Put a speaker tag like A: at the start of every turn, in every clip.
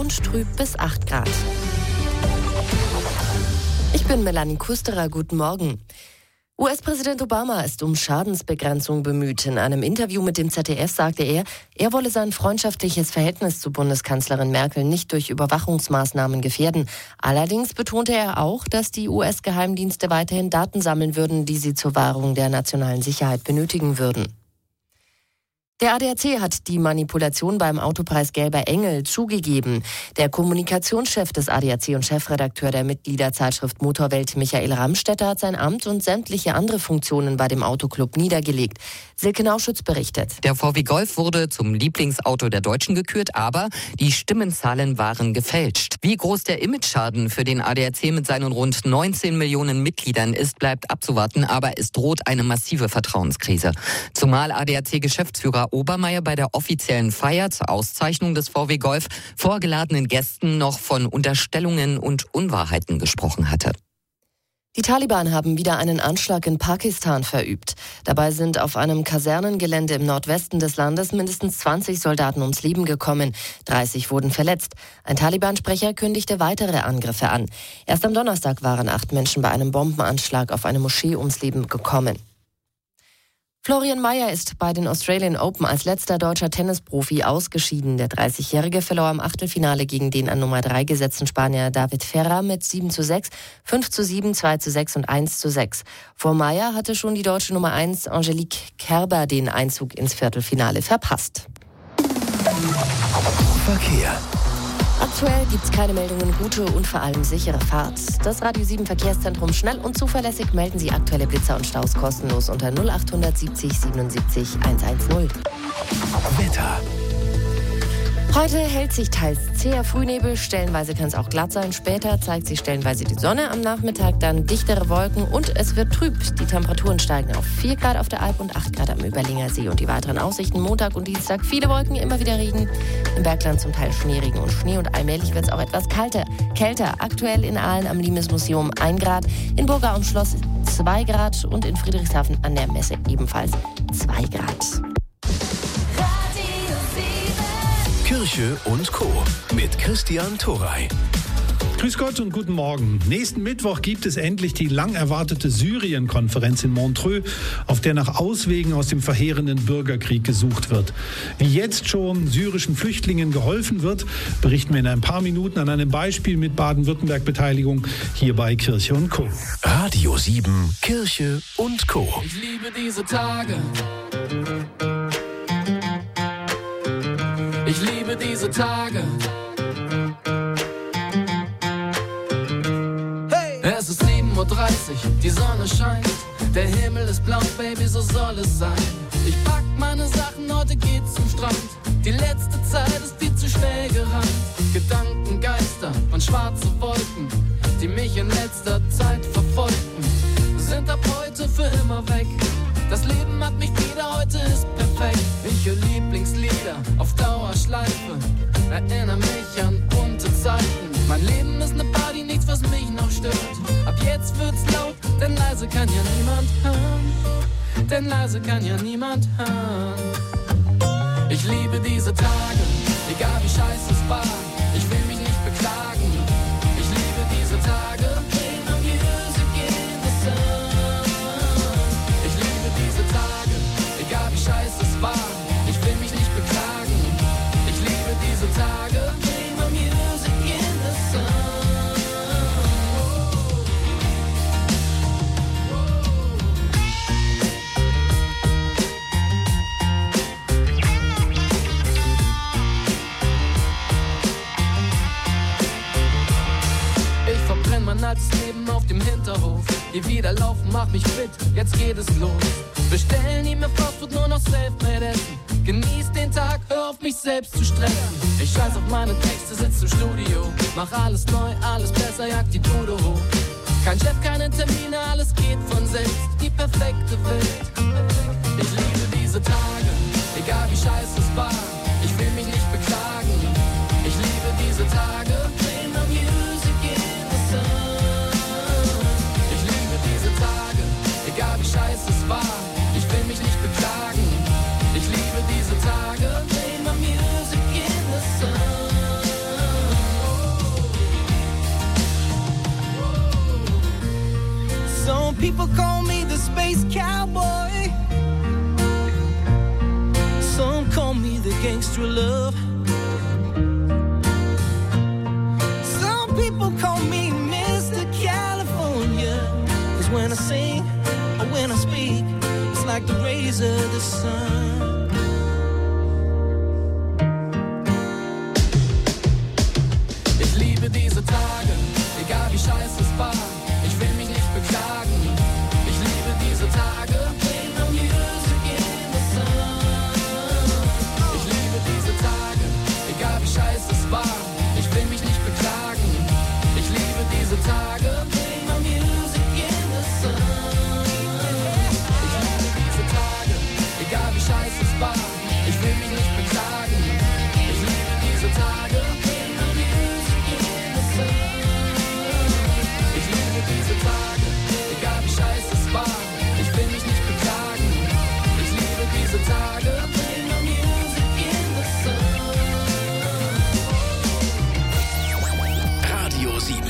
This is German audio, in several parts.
A: und trüb bis 8 Grad. Ich bin Melanie Kusterer, guten Morgen. US-Präsident Obama ist um Schadensbegrenzung bemüht. In einem Interview mit dem ZDF sagte er wolle sein freundschaftliches Verhältnis zu Bundeskanzlerin Merkel nicht durch Überwachungsmaßnahmen gefährden. Allerdings betonte er auch, dass die US-Geheimdienste weiterhin Daten sammeln würden, die sie zur Wahrung der nationalen Sicherheit benötigen würden. Der ADAC hat die Manipulation beim Autopreis Gelber Engel zugegeben. Der Kommunikationschef des ADAC und Chefredakteur der Mitgliederzeitschrift Motorwelt Michael Ramstetter hat sein Amt und sämtliche andere Funktionen bei dem Autoclub niedergelegt. Silke Nauschütz berichtet.
B: Der VW Golf wurde zum Lieblingsauto der Deutschen gekürt, aber die Stimmenzahlen waren gefälscht. Wie groß der Imageschaden für den ADAC mit seinen rund 19 Millionen Mitgliedern ist, bleibt abzuwarten, aber es droht eine massive Vertrauenskrise. Zumal ADAC-Geschäftsführer Obermeier bei der offiziellen Feier zur Auszeichnung des VW Golf vor geladenen Gästen noch von Unterstellungen und Unwahrheiten gesprochen hatte.
A: Die Taliban haben wieder einen Anschlag in Pakistan verübt. Dabei sind auf einem Kasernengelände im Nordwesten des Landes mindestens 20 Soldaten ums Leben gekommen. 30 wurden verletzt. Ein Taliban-Sprecher kündigte weitere Angriffe an. Erst am Donnerstag waren 8 Menschen bei einem Bombenanschlag auf eine Moschee ums Leben gekommen. Florian Mayer ist bei den Australian Open als letzter deutscher Tennisprofi ausgeschieden. Der 30-Jährige verlor im Achtelfinale gegen den an Nummer 3 gesetzten Spanier David Ferrer mit 7:6, 5:7, 2:6 und 1:6. Vor Mayer hatte schon die deutsche Nummer 1 Angelique Kerber den Einzug ins Viertelfinale verpasst.
C: Verkehr.
A: Aktuell gibt's keine Meldungen, gute und vor allem sichere Fahrt. Das Radio 7 Verkehrszentrum, schnell und zuverlässig melden Sie aktuelle Blitzer und Staus kostenlos unter 0870 77 110.
C: Wetter.
A: Heute hält sich teils zäher Frühnebel, stellenweise kann es auch glatt sein. Später zeigt sich stellenweise die Sonne, am Nachmittag dann dichtere Wolken und es wird trüb. Die Temperaturen steigen auf 4 Grad auf der Alp und 8 Grad am Überlinger See. Und die weiteren Aussichten: Montag und Dienstag viele Wolken, immer wieder Regen. Im Bergland zum Teil Schneeregen und Schnee und allmählich wird es auch etwas kälter. Aktuell in Aalen am Limes-Museum 1 Grad, in Burga am Schloss 2 Grad und in Friedrichshafen an der Messe ebenfalls 2 Grad.
C: Kirche und Co. mit Christian Torey.
D: Grüß Gott und guten Morgen. Nächsten Mittwoch gibt es endlich die lang erwartete Syrien-Konferenz in Montreux, auf der nach Auswegen aus dem verheerenden Bürgerkrieg gesucht wird. Wie jetzt schon syrischen Flüchtlingen geholfen wird, berichten wir in ein paar Minuten an einem Beispiel mit Baden-Württemberg-Beteiligung hier bei Kirche und Co.
C: Radio 7, Kirche und Co.
E: Ich liebe diese Tage. Ich liebe diese Tage. Hey! Es ist 7:30 Uhr, die Sonne scheint. Der Himmel ist blau, Baby, so soll es sein. Ich pack meine Sachen, heute geht's zum Strand. Die letzte Zeit ist viel zu schnell gerannt. Gedanken, Geister und schwarze Wolken, die mich in letzter Zeit verfolgten, sind ab heute für immer weg. Das Leben hat mich wieder, heute ist perfekt. Ich höre Lieblingslieder auf Dauerschleife, erinnere mich an bunte Zeiten. Mein Leben ist ne Party, nichts was mich noch stört. Ab jetzt wird's laut, denn leise kann ja niemand hören. Denn leise kann ja niemand hören. Ich liebe diese Tage, egal wie scheiße es war. Ich will mich nicht beklagen. Ich liebe diese Tage. Egal wie scheiße es war, ich will mich nicht beklagen. Ich liebe diese Tage. Play my music in the sun. Ich verbrenn mein altes Leben auf dem Hinterhof. Geh wieder laufen, mach mich fit, jetzt geht es los. Bestellen nie mehr Fastfood, nur noch Selfmade essen. Genieß den Tag, hör auf mich selbst zu stressen. Ich scheiß auf meine Texte, sitz im Studio. Mach alles neu, alles besser, jag die Bude hoch. Kein Chef, keine Termine, alles geht von selbst. Die perfekte Welt. Ich liebe diese Tage, egal wie scheiße es war. Ich will mich nicht beklagen. Ich liebe diese Tage. Play my music in the sun. Ich liebe diese Tage, egal wie scheiße es war. Ich will mich nicht beklagen. Ich liebe diese Tage. Play my music in the sun.
F: people call me the space cowboy. Some call me the gangster of love. Some people call me Mr. California. 'Cause when I sing or when I speak, it's like the rays of the sun.
E: Ich liebe diese Tage, egal wie scheiße es war. Ich will mich nicht beklagen. Ich liebe diese Tage. Play my music in the sun. Ich liebe diese Tage, egal wie scheiße es war. Ich will mich nicht beklagen. Ich liebe diese Tage. Play my music in the sun. Ich liebe diese Tage, egal wie scheiße es war. Ich will mich nicht beklagen. Ich liebe diese Tage. Play my music in the sun. Ich liebe diese Tage, egal wie scheiße es war. Ich will mich nicht beklagen. Ich liebe diese Tage. Play my music in the sun.
C: Radio 7.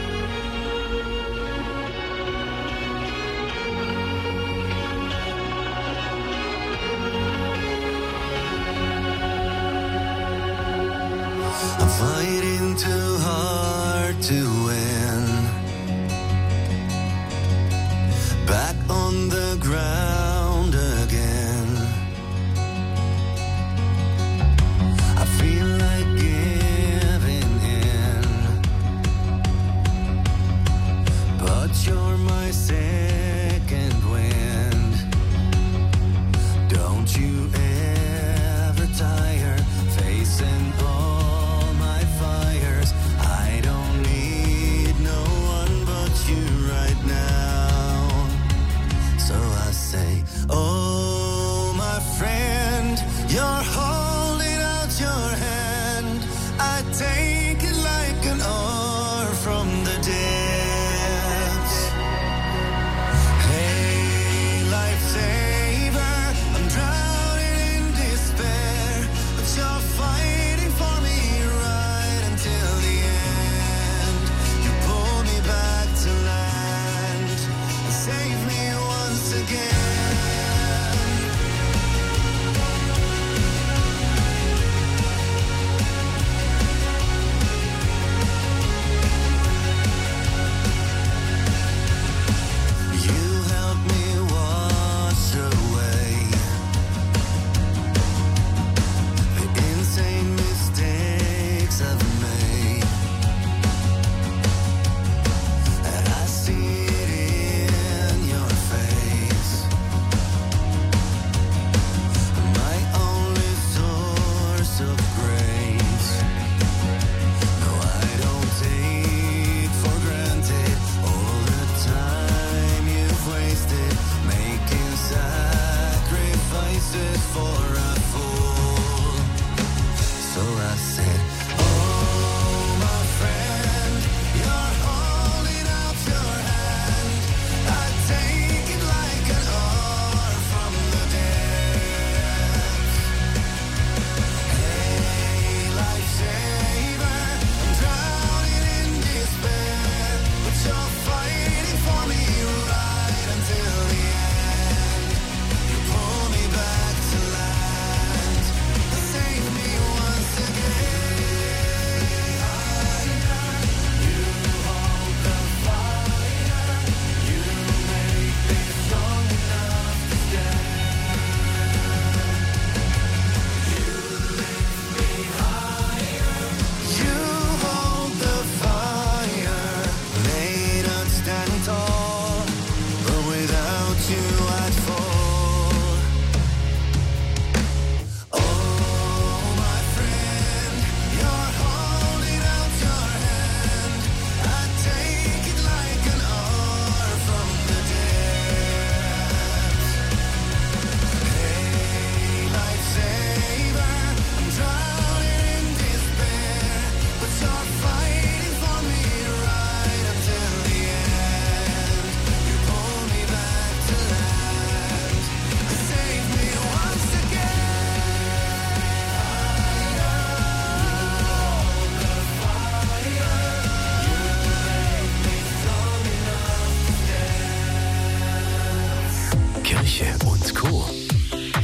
G: I'm fighting too hard to win. Back on the ground again. I feel like giving in, but you're my second wind. Don't you ever tire facing all my fires. I don't need no one but you right now. So I say, oh my friend, you're holding out your hand. I take it like an oar from the depths. Hey, lifesaver, I'm drowning in despair, but you're fighting for me right until the end. You pull me back to land and save me once again.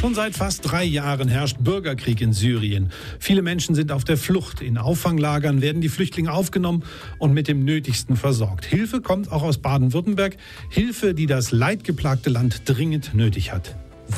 D: Schon seit fast 3 Jahren herrscht Bürgerkrieg in Syrien. Viele Menschen sind auf der Flucht. In Auffanglagern werden die Flüchtlinge aufgenommen und mit dem Nötigsten versorgt. Hilfe kommt auch aus Baden-Württemberg. Hilfe, die das leidgeplagte Land dringend nötig hat.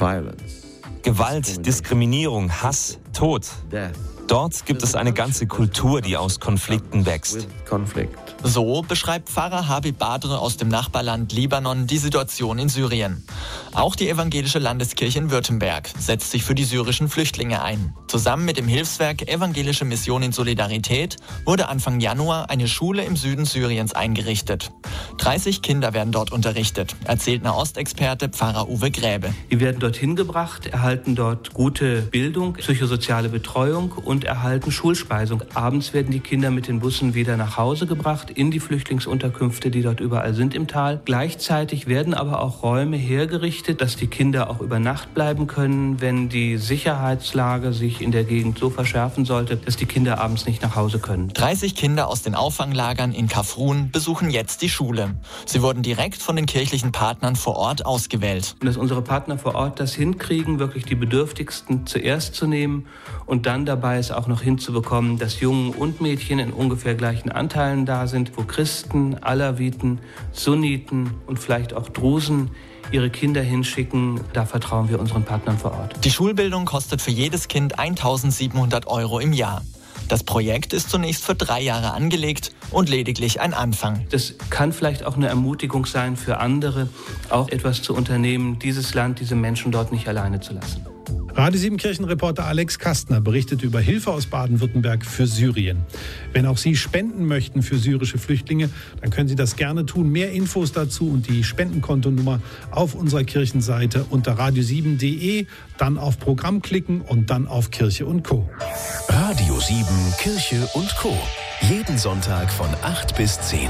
H: Gewalt, Diskriminierung, Hass, Tod. Dort gibt es eine ganze Kultur, die aus Konflikten wächst.
I: So beschreibt Pfarrer Habib Badr aus dem Nachbarland Libanon die Situation in Syrien. Auch die evangelische Landeskirche in Württemberg setzt sich für die syrischen Flüchtlinge ein. Zusammen mit dem Hilfswerk Evangelische Mission in Solidarität wurde Anfang Januar eine Schule im Süden Syriens eingerichtet. 30 Kinder werden dort unterrichtet, erzählt Nahostexperte Pfarrer Uwe Gräbe.
J: Die werden dorthin gebracht, erhalten dort gute Bildung, psychosoziale Betreuung und erhalten Schulspeisung. Abends werden die Kinder mit den Bussen wieder nach Hause gebracht, in die Flüchtlingsunterkünfte, die dort überall sind im Tal. Gleichzeitig werden aber auch Räume hergerichtet, dass die Kinder auch über Nacht bleiben können, wenn die Sicherheitslage sich in der Gegend so verschärfen sollte, dass die Kinder abends nicht nach Hause können.
I: 30 Kinder aus den Auffanglagern in Kafrun besuchen jetzt die Schule. Sie wurden direkt von den kirchlichen Partnern vor Ort ausgewählt.
J: Dass unsere Partner vor Ort das hinkriegen, wirklich die Bedürftigsten zuerst zu nehmen und dann dabei es auch noch hinzubekommen, dass Jungen und Mädchen in ungefähr gleichen Anteilen da sind, wo Christen, Alawiten, Sunniten und vielleicht auch Drusen ihre Kinder hinschicken. Da vertrauen wir unseren Partnern vor Ort.
I: Die Schulbildung kostet für jedes Kind 1.700 € im Jahr. Das Projekt ist zunächst für 3 Jahre angelegt und lediglich ein Anfang.
J: Das kann vielleicht auch eine Ermutigung sein für andere, auch etwas zu unternehmen, dieses Land, diese Menschen dort nicht alleine zu lassen.
D: Radio 7 Kirchenreporter Alex Kastner berichtet über Hilfe aus Baden-Württemberg für Syrien. Wenn auch Sie spenden möchten für syrische Flüchtlinge, dann können Sie das gerne tun. Mehr Infos dazu und die Spendenkontonummer auf unserer Kirchenseite unter radio7.de, dann auf Programm klicken und dann auf Kirche und Co.
C: Radio 7 Kirche und Co. Jeden Sonntag von 8 bis 10.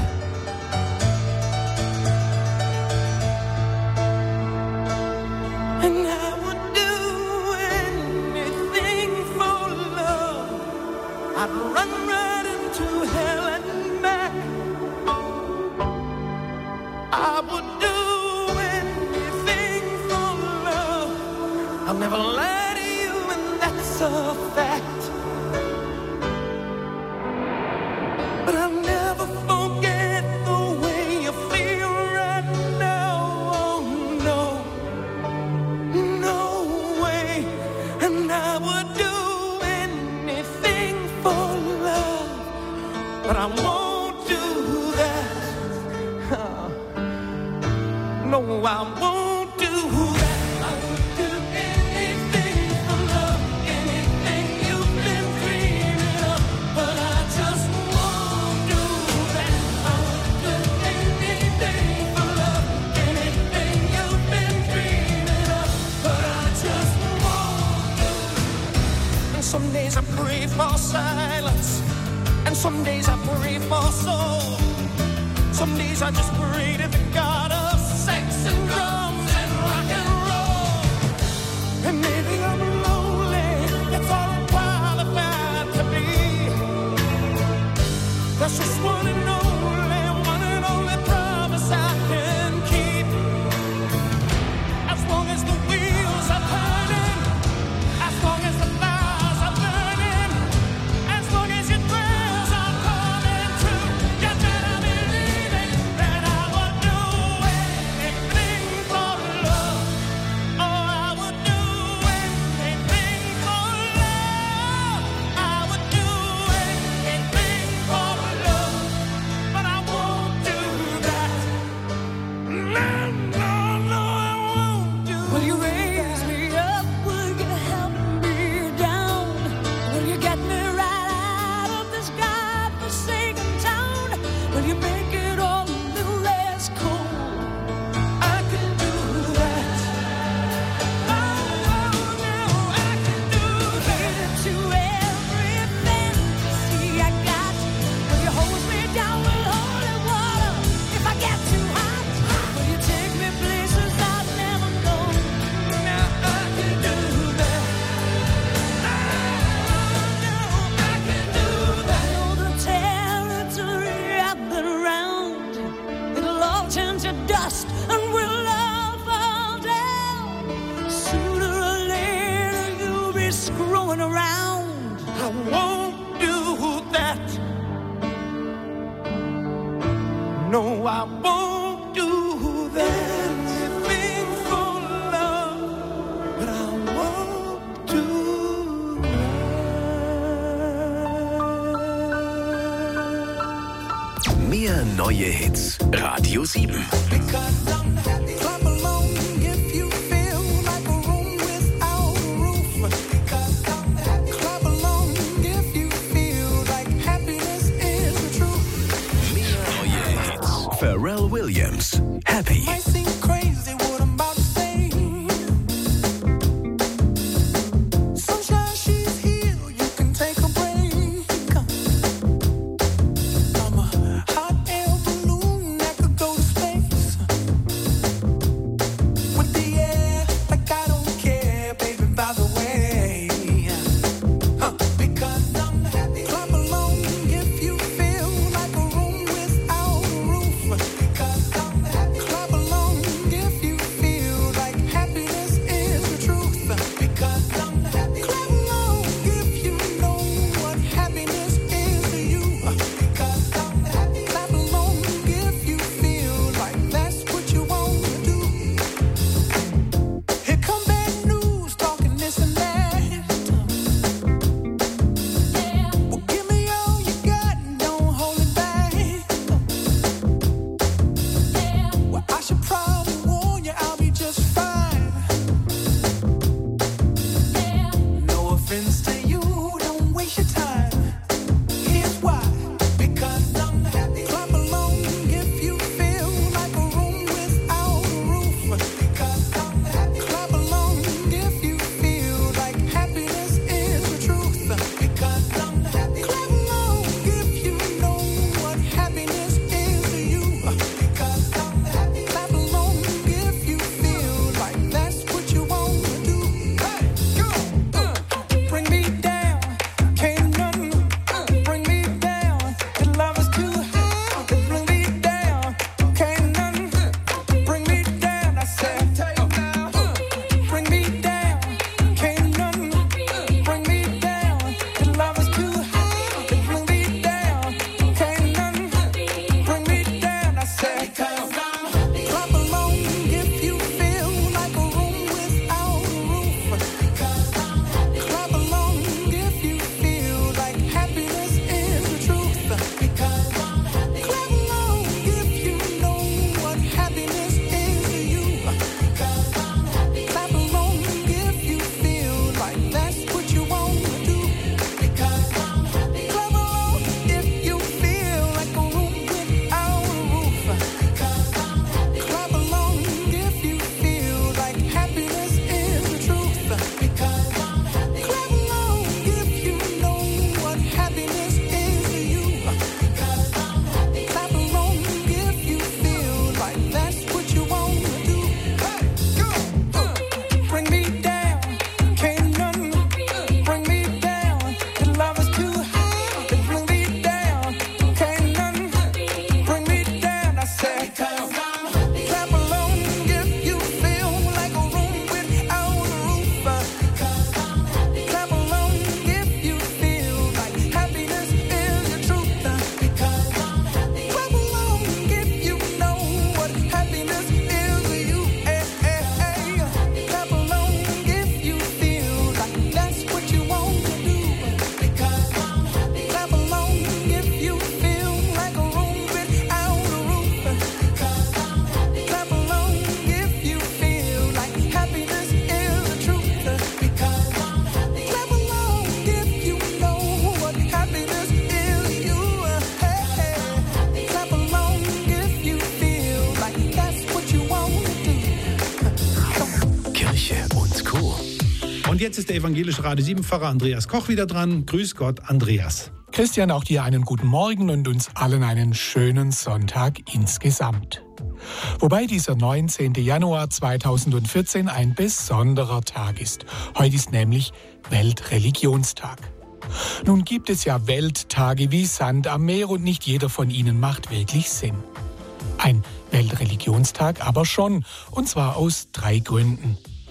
F: I'd run right into hell and back. I would do anything for love. I'll never lie to you, and that's a fact. But I'll never forget the way you feel right now. Oh no, no way. And I would do but I won't do that. No, I won't do that. I would do anything for love, anything you've been dreaming of. But I just won't do that. I would do anything for love, anything you've been dreaming of. But I just won't do. And some days I pray for silence. And some days I pray for soul. Some days I just pray to the God of sex and drums and rock and roll. And maybe I'm lonely, that's all I'm qualified to be. That's just one and only promise I can keep. As long as the wheels are turning, as long as the fires are burning, as long as your prayers are coming true, you better believe it, that I would do anything for love. Oh, I would do anything for love. I would do anything for love, but I won't do that. No, I won't do. Will you raise me up? Will you help me down? Will you get me right out of this godforsaken town? Will you make it all a little less cold? I can do that. Oh, no, I can do that. To every fantasy I got, will you hold me down with holy water if I get too hot? Will you take me places I've never known? Now I can do that. Oh, no, I can do that. I know the territory I've been around. I won't do that. Anything for love, but I won't do
C: that. Mehr neue Hits. Radio 7. Pharrell Williams, Happy.
F: Might seem crazy what I'm about to say. Sunshine, she's here, you can take a break. I'm a hot air balloon that could go to space. With the air, like I don't care, baby, by the way. Because I'm happy. Clap along if you feel like a room without a roof. Clap along if you feel like happiness is the truth. Because I'm happy. Clap along if you know what happiness is to you. Because I'm happy. Clap along if you feel like that's what you want to do. Here come bad news, talking this and that. Well, give me all you got and don't hold it back. Well, I should probably warn you, I'll be just fine. No offense to you, don't waste your time. Here's why. Because I'm happy. Clap along if you feel like a room without a roof. Because I'm happy. Clap along if you feel like happiness is the truth. Because I'm happy. Clap along if you know what happiness is to you. Because I'm happy. Clap along if you feel like that's what you want to do. Hey, go! Bring me down, can't nothing bring me down. Your love is too high, bring me down, can't nothing bring me down. I said, bring me down, can't nothing bring me down. Your love is too high, bring me down, can't nothing bring me down. I said, clap along if you feel like a room without a roof. Clap along if you feel like happiness is the truth. Because clap along if you know what happiness is to you. Because clap along if you feel like that's what you want to do. Because clap along if you feel like a room without a roof. Clap along if you feel like happiness is the truth. Because clap along if you know what happiness is to you. Because clap along if you feel like that's what you want to do. Hey, go! Bring me down, can't nothing bring me down. Your love is too high, bring me down, can't nothing bring me down. I said, clap along if you feel like a room without a roof. Clap along if you feel like happiness is the truth. Because clap along if you know what happiness is to you. Clap along if you feel like that's what you want to do. Because clap along if you feel like a room without a roof. Clap along if you feel like happiness is the truth. Because clap along if you know what happiness is to you. Clap along if you feel like that's what you want to do.
C: Kirche und Co.
D: Und jetzt ist der evangelische Radio 7 Pfarrer Andreas Koch wieder dran. Grüß Gott, Andreas.
K: Christian, auch dir einen guten Morgen und uns allen einen schönen Sonntag insgesamt. Wobei dieser 19. Januar 2014 ein besonderer Tag ist. Heute ist nämlich Weltreligionstag. Nun gibt es ja Welttage wie Sand am Meer und nicht jeder von ihnen macht wirklich Sinn. Ein Weltreligionstag aber schon, und zwar aus 3 Gründen.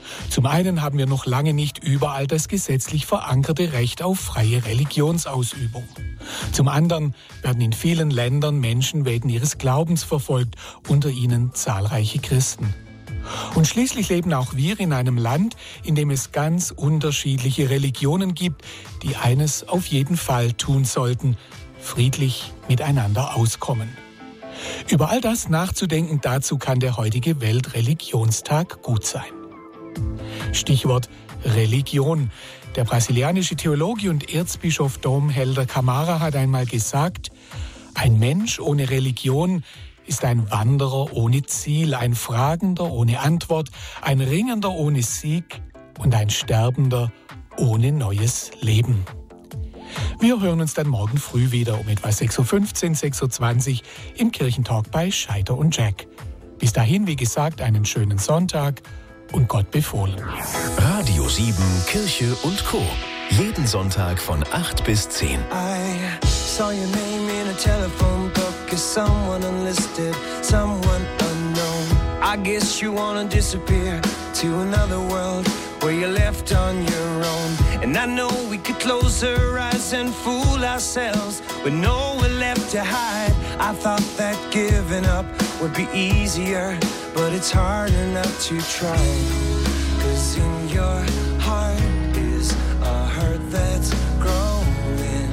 K: Zum einen haben wir noch lange nicht überall das gesetzlich verankerte Recht auf freie Religionsausübung. Zum anderen werden in vielen Ländern Menschen wegen ihres Glaubens verfolgt, unter ihnen zahlreiche Christen. Und schließlich leben auch wir in einem Land, in dem es ganz unterschiedliche Religionen gibt, die eines auf jeden Fall tun sollten: friedlich miteinander auskommen. Über all das nachzudenken, dazu kann der heutige Weltreligionstag gut sein. Stichwort Religion. Der brasilianische Theologe und Erzbischof Dom Helder Camara hat einmal gesagt: Ein Mensch ohne Religion ist ein Wanderer ohne Ziel, ein Fragender ohne Antwort, ein Ringender ohne Sieg und ein Sterbender ohne neues Leben. Wir hören uns dann morgen früh wieder um etwa 6.15 Uhr, 6.20 Uhr im Kirchentalk bei Scheiter und Jack. Bis dahin, wie gesagt, einen schönen Sonntag und Gott befohlen.
C: Radio 7 Kirche und Co. Jeden Sonntag von 8 bis 10.
G: I saw your name in a telephone book as someone unlisted, someone unknown. I guess you wanna disappear to another world where you're left on your own. And I know we could close our eyes and fool ourselves with nowhere left to hide. I thought that giving up would be easier, but it's harder not to try. 'Cause in your heart is a hurt that's growing.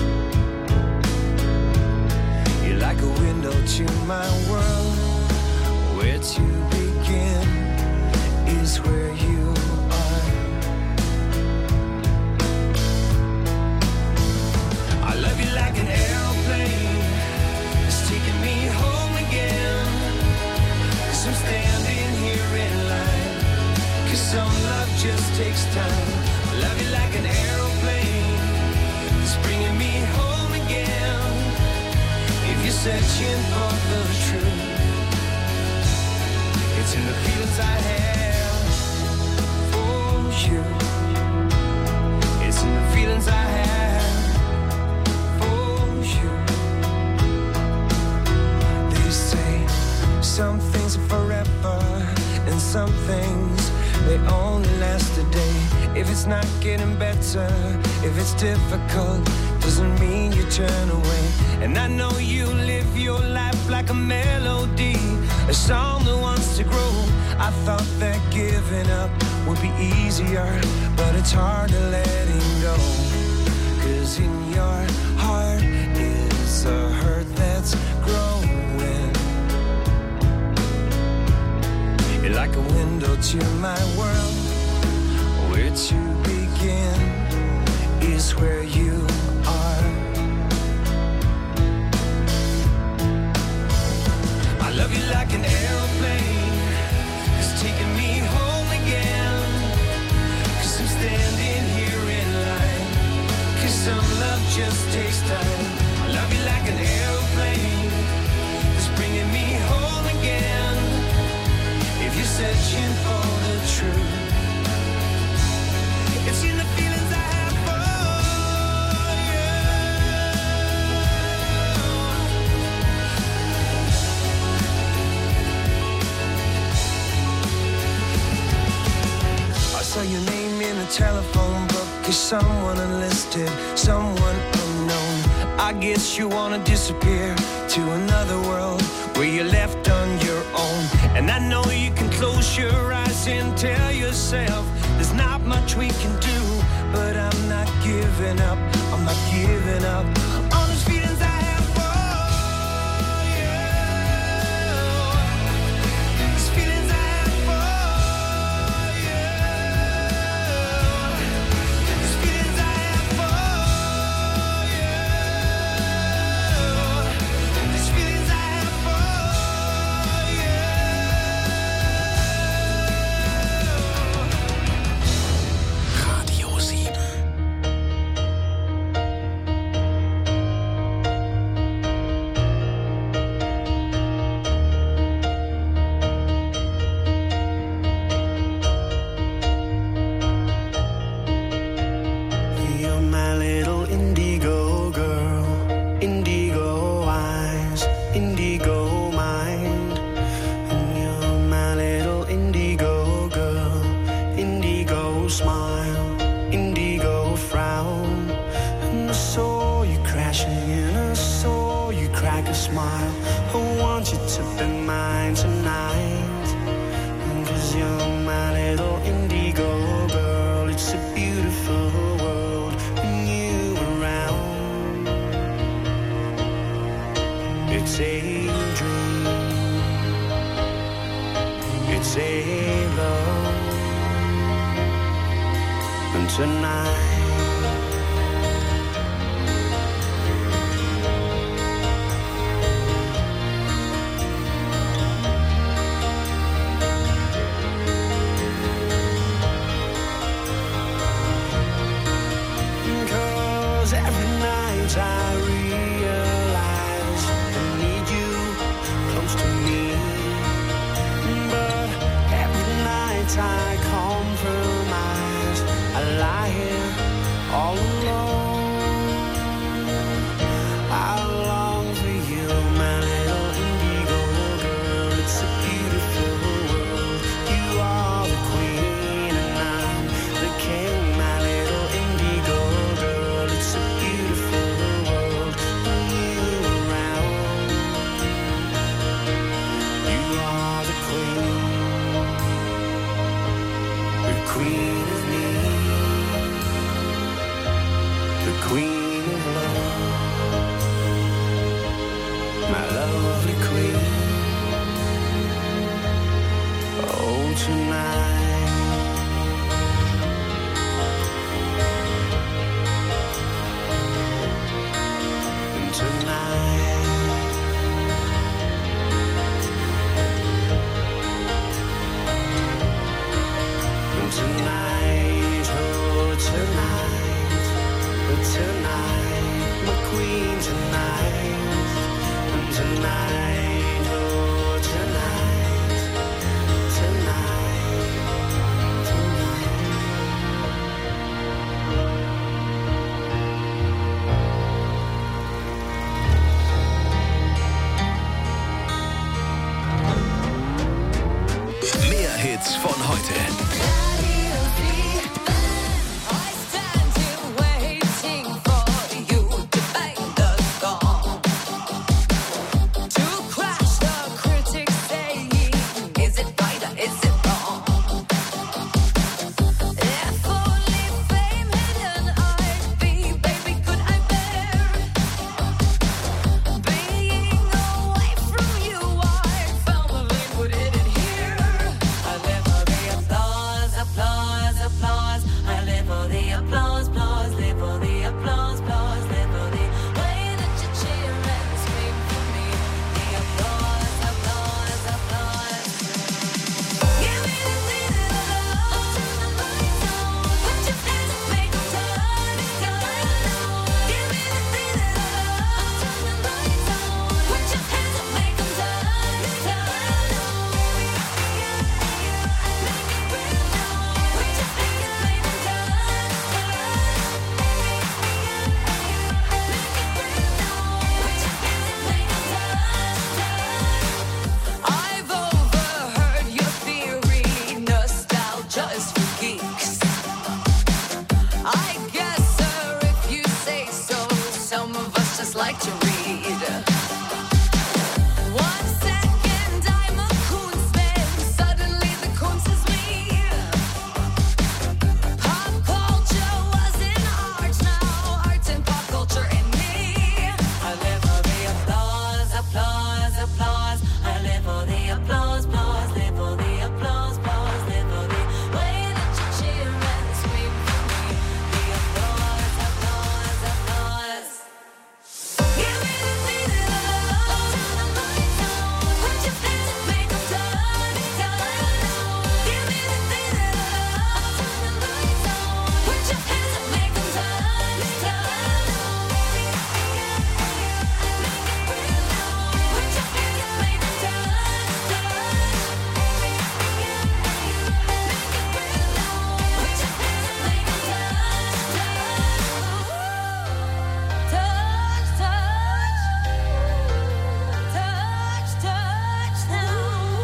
G: You're like a window to my world. Where to begin is where you are. I love you like an airplane. It's taking me home again. 'Cause I'm standing here in line. 'Cause some love just takes time. I love you like an airplane. It's bringing me home again. If you're searching for the truth, it's in the feelings I have for you. It's in the feelings I have for you. They say some things are forever and some things they only last a day. If it's not getting better, if it's difficult, doesn't mean you turn away. And I know you live your life like a melody, a song that wants to grow. I thought that giving up would be easier, but it's harder letting go. 'Cause in your heart is a hurt that's growing. You're like a window to my world. Where to begin is where you are. I love you like an airplane. It's taking me home again. 'Cause I'm standing here in line. 'Cause some love just takes time. I love you like an airplane. It's bringing me home again. If you're searching for the truth, it's in the feelings I have for you. I saw your name in a telephone book as someone unlisted, someone unknown. I guess you wanna disappear to another world where you're left on your own. And I know you can close your eyes and tell yourself there's not much we can do, but I'm not giving up, I'm not giving up. All those feelings I have for you, these feelings I have for you, these feelings I have for you, these feelings I have for you.
C: Radio 7.
G: make a smile. I want you to be mine tonight. 'Cause you're my little indigo girl. It's a beautiful world when you around. It's a dream. It's a love. And tonight every night I realize I need you close to me. But every night I compromise. I lie here all alone. I long for you, my little indigo girl. It's a beautiful world. You are the queen and I'm the king, my little indigo girl. It's a beautiful world when you're around. You are the queen of me, the queen of love, my lovely queen. Oh, tonight